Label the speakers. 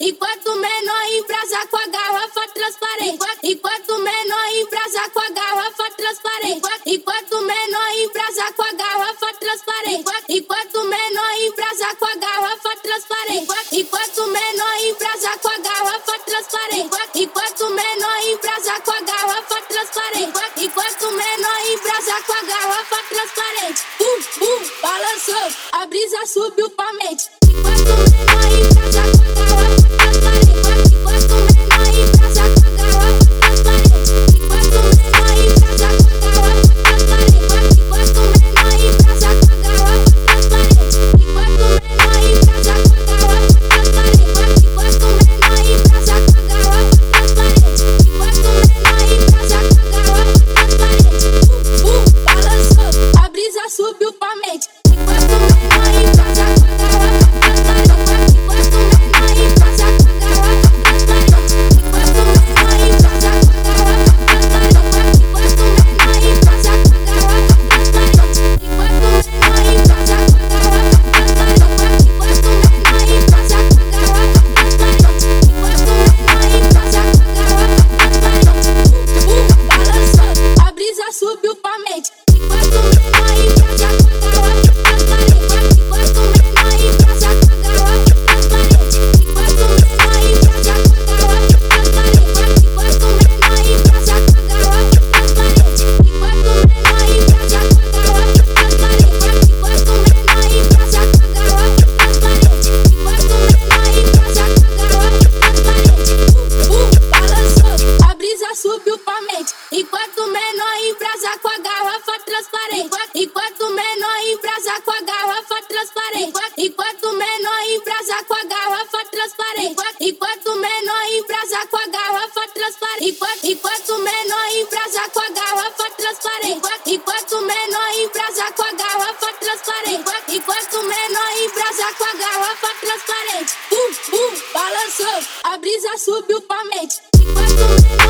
Speaker 1: Enquanto menor embrasa com a garrafa transparente. Enquanto menor embrasa com a garrafa transparente. Enquanto menor embrasa com a garrafa transparente. Enquanto menor embrasa com a garrafa transparente. Enquanto menor embrasa com a garrafa transparente. Enquanto menor embrasa com a garrafa transparente. Enquanto menor embrasa com a garrafa transparente. Balançou, a brisa subiu pra mente. Enquanto menor embrasa com a garrafa transparente. Enquanto menor embrasa com a garrafa transparente. Enquanto menor embrasa com a garrafa transparente. Enquanto menor embrasa com a garrafa transparente. Enquanto menor embrasa com a garrafa transparente. Enquanto menor embrasa com a garrafa transparente. Enquanto menor embrasa com a garrafa transparente. Balançou, a brisa subiu pra mente. Enquanto menor embrasa com a garrafa transparente. Enquanto menor embrasa com a garrafa transparente. Enquanto menor embrasa com a garrafa transparente. Enquanto menor embrasa com a garrafa transparente. Enquanto menor embrasa com a garrafa transparente. Enquanto menor embrasa com a garrafa transparente. Enquanto menor embrasa com a garrafa transparente. Balançou, a brisa subiu pra mente. Enquanto menor embrasa com a garrafa transparente. Enquanto menor embrasa com a garrafa transparente. Enquanto menor embrasa com a garrafa transparente. Enquanto menor embrasa com a garrafa transparente. Enquanto menor embrasa com a garrafa transparente. Enquanto menor embrasa com a garrafa transparente. Enquanto menor embrasa com a garrafa transparente. Balançou, a brisa subiu pra mente. Enquanto menor embrasa com a garrafa transparente. Enquanto menor embrasa com a garrafa transparente. Enquanto menor embrasa com a garrafa transparente. Enquanto menor embrasa com a garrafa transparente. Enquanto menor embrasa com a garrafa transparente. Enquanto menor embrasa com a garrafa transparente. Enquanto menor embrasa com a garrafa transparente. Balançou, a brisa subiu pra mente. Enquanto